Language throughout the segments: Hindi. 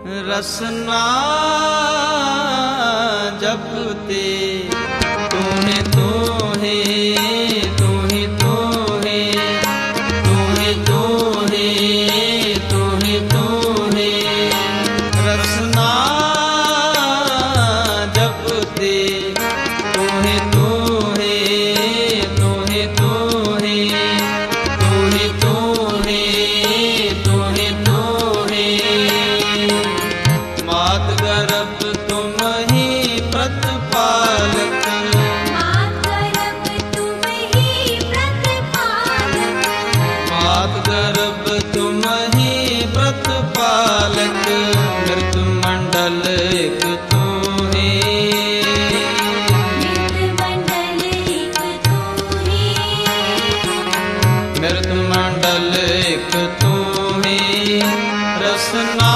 रसना जपते तुम्हें तो है, तुम्हें तो है, तुम्हें तो है, तुम्हें तो है। रसना जपते तुम्हें तो है, तुम्हें तो है, तुम्हें तो है, तुम्हें तो है। मात गर्भ तुम ही प्रतिपालक, मात गर्भ तुम ही प्रतिपालक, मात गर्भ तुम ही प्रतिपालक। मृत मंडल एक तू है, मृत मंडल एक तू है, मृत मंडल एक तू है। रसना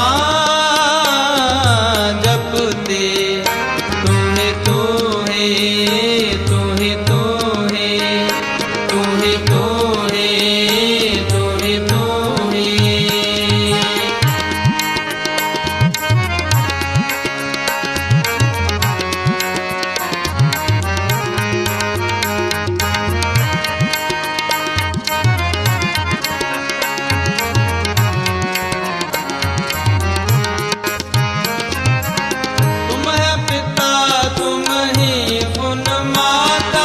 जपते तुम्हें तो है, तुम्हें तो है, तुम्हें तो है, तुम्हें तो है। तुम है पिता तुम ही पुन माता,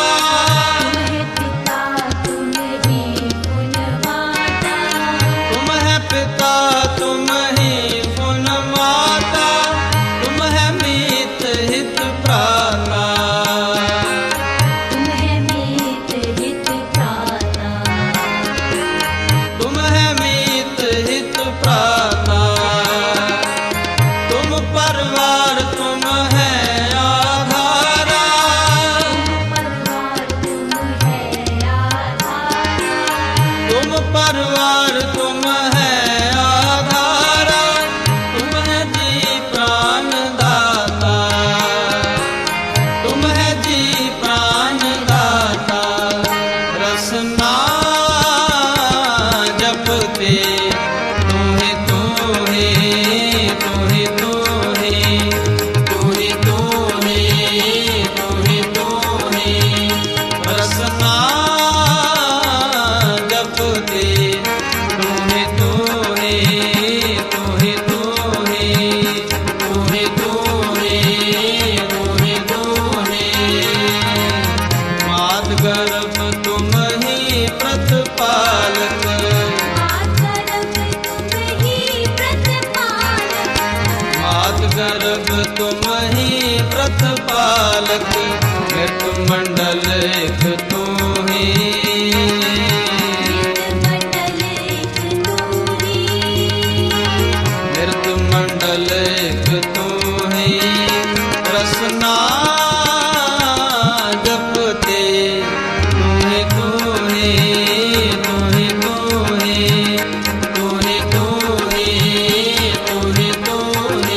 तुम है पिता तुम ही पुन माता, तुम है पिता तुम ही पुन माता। तुम है मीत हित प्राता, तुम है मीत हित प्राता, तुम है मीत हित प्राता। तुम परिवार तुम है आधारा, परिवार तुम है आधारा, तुम परिवार तुम है आधारा। तुम है जी प्राण दाता, तुम है जी प्राण दाता। रसना जपते तुम्हें तो है, तुम्हें तो है, तुम्हें तो है, तुम्हें तो है। रसना जपते तुम्हें तो है, तुम्हें तो है, तुम्हें तो है, तुम्हें तो है। मात गर्भ तुम ही प्रतिपालक, मात गर्भ तुम ही प्रतिपालक, मात गर्भ तुम ही प्रतिपालक। मृत मंडल एक तू है, मृत मंडल एक तू है, मृत मंडल एक तू है। रसना जपते तुम्हें तो है, तुम्हें तो है, तुम्हें तो है, तुम्हें तो है।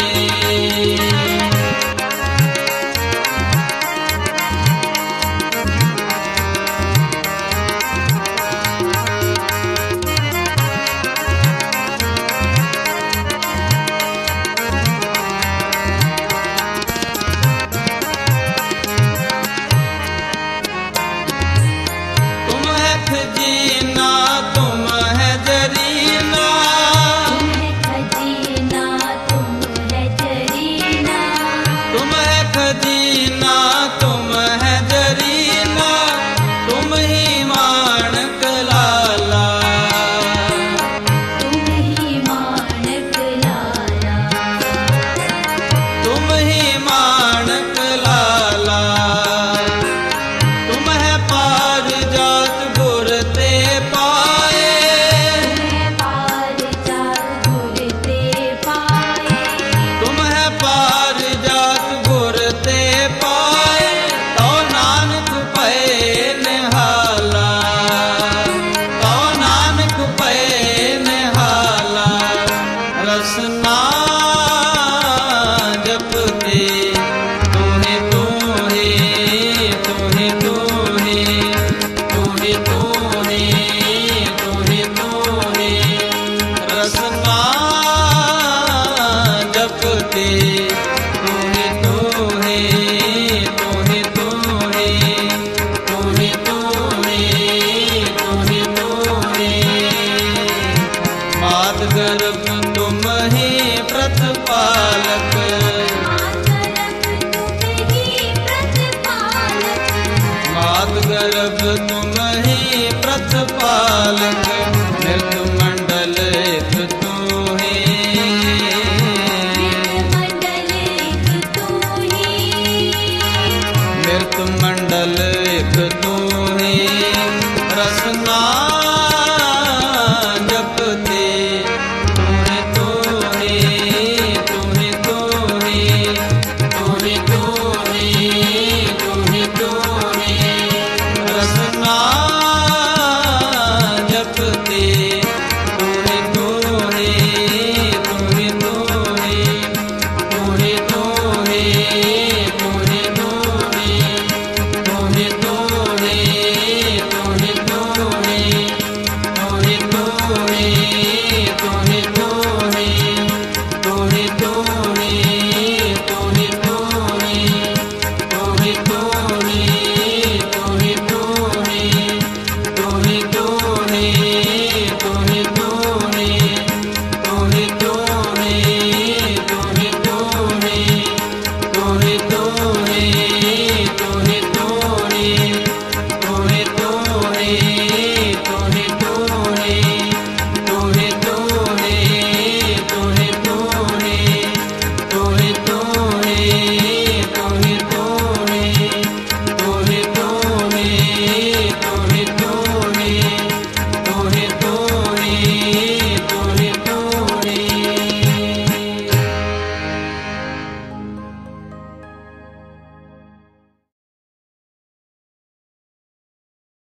मात गर्भ तुम ही प्रतिपालक, मात गर्भ तुम ही प्रतिपालक, निर्तुम